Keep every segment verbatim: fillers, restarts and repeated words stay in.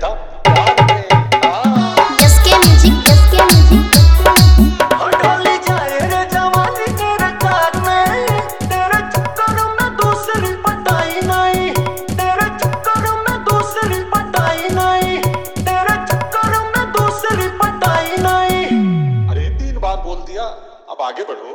प्यार में हाँ। यसके म्यूजिक यसके म्यूजिक डोली जाए रे जवानी तेरे ताज में, तेरे चक्कर में दूसरी पटाई नहीं, तेरे चक्कर में दूसरी पटाई नहीं, तेरे चक्कर में दूसरी पटाई नहीं। अरे तीन बार बोल दिया, अब आगे बढ़ो।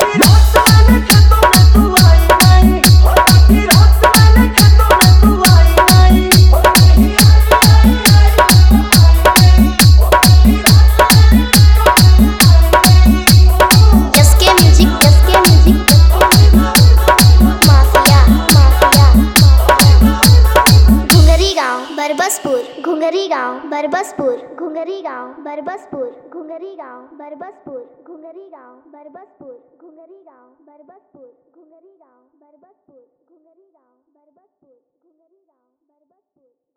बरबसपुर घुंगरी गांव बरबसपुर घुंगरी गांव बरबसपुर घुंगरी गांव बरबसपुर घुंगरी गांव बरबसपुर घुंगरी गांव बरबसपुर घुंगरी गांव बरबसपुर घुंगरी गांव बरबसपुर घुंगरी गांव बरबसपुर।